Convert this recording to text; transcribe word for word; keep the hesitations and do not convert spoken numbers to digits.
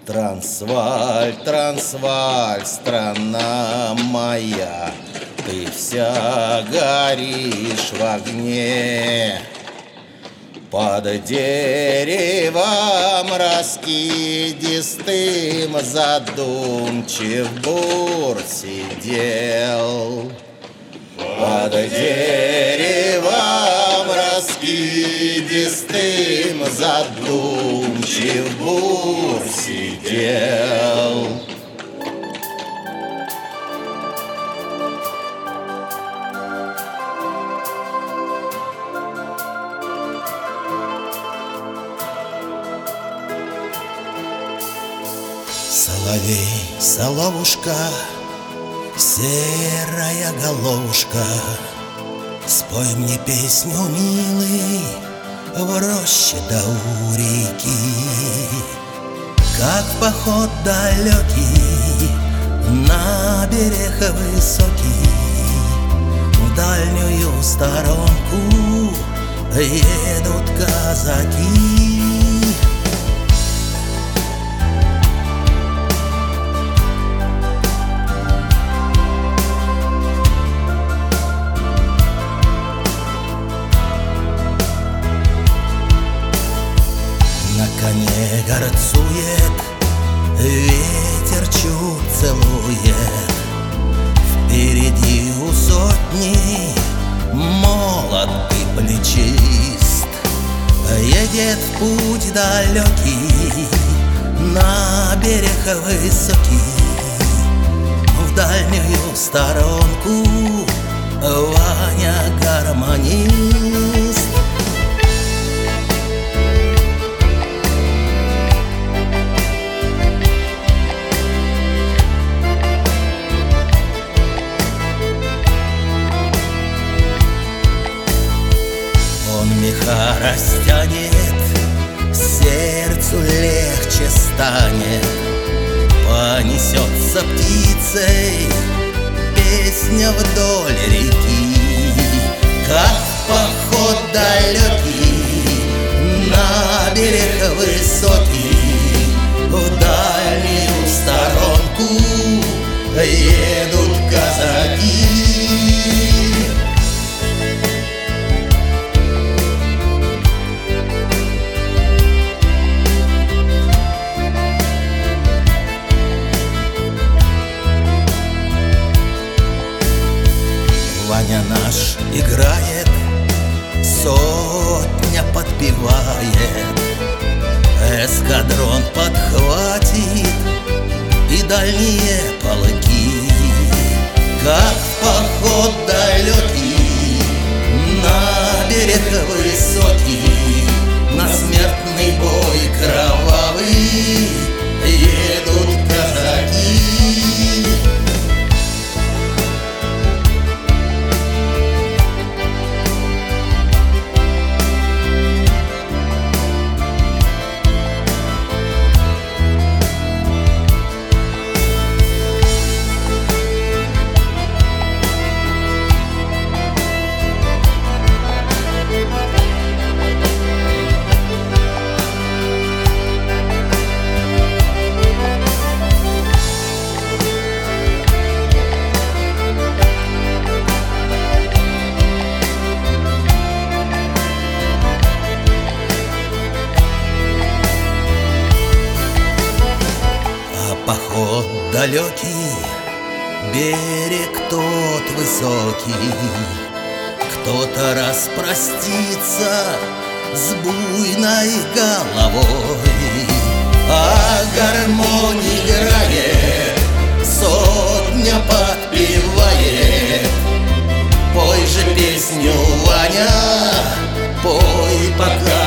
Трансваль, Трансваль, страна моя, ты вся горишь в огне. Под деревом раскидистым задумчив бур сидел. Под деревом раскидистым задумчив бур сидел. Соловей, соловушка, серая головушка, спой мне песню, милый, в роще да у реки. Как в поход далекий, на берег высокий, в дальнюю сторонку едут казаки. На коне горцует, ветер чуть целует. Впереди у сотни молод и плечист. Едет в путь далекий, на берег высокий, в дальнюю сторонку Ваня гармонист. Меха растянет, сердцу легче станет, понесется птицей песня вдоль реки. Как поход далекий, на берег высокий, в дальнюю сторонку едут казаки. Ваня наш играет, сотня подпевает, эскадрон подхватит и дальние полки. Как поход далекий, на берег высокий, на смертный бой кровавый едут казаки. Поход далекий, берег тот высокий, кто-то распростится с буйной головой, а гармонь играет, сотня подпевает. Пой же песню, Ваня, пой пока